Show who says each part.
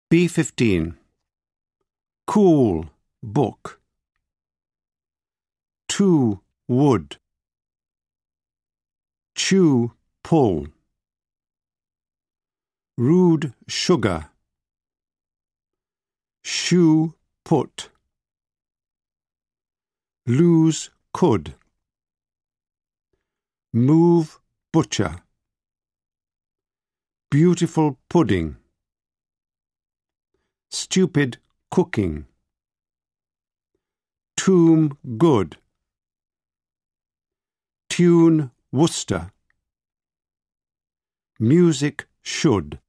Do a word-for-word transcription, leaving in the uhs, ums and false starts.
Speaker 1: B fifteen. Cool, book. To, wood. Chew, pull. Rude, sugar. Shoe, put. Lose, could. Move, butcher. Beautiful pudding. Stupid, cooking. Tomb, good. Tune, Worcester. Music, should.